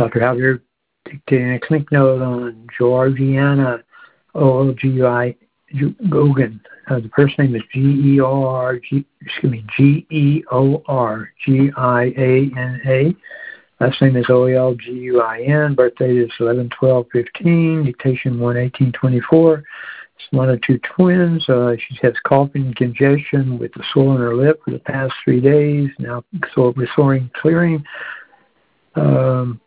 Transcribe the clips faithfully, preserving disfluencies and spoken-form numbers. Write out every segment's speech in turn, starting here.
Doctor Halbert dictating a clinic note on Georgiana O L G U I Gogan. Uh, the first name is G E O R G, excuse me, G E O R G I A N A. Last name is O L G U I N. Birthday is eleven twelve fifteen. Dictation one eighteen twenty-four. It's one of two twins. Uh, she has coughing and congestion with the sore on her lip for the past three days. Now so restoring clearing. Um,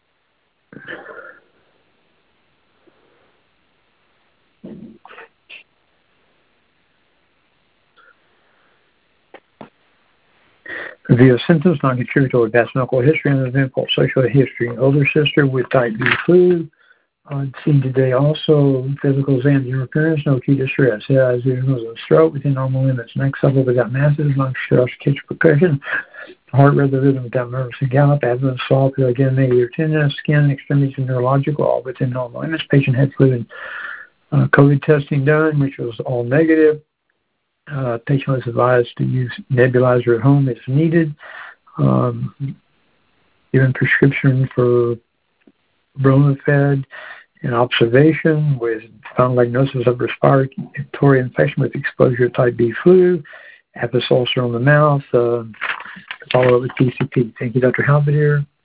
Review of symptoms, non-contributory past medical history, uneventful social history. Older sister with type B flu. Uh, seen today also physical exam, interference, no key distress. Head eyes, vision was a stroke within normal limits. Next level without masses, lung stress, kitchen percussion. Heart rate rhythm without nervous and gallop. Abdomen soft, again, negative tenderness, skin, extremities, and neurological, all within normal limits. Patient had flu and uh, COVID testing done, which was all negative. Uh, patient was advised to use nebulizer at home if needed. Um, given prescription for Bromafed and observation with found diagnosis of respiratory infection with exposure to type B flu, Apis ulcer on the mouth, uh, follow up with P C P. Thank you, Doctor Halbert.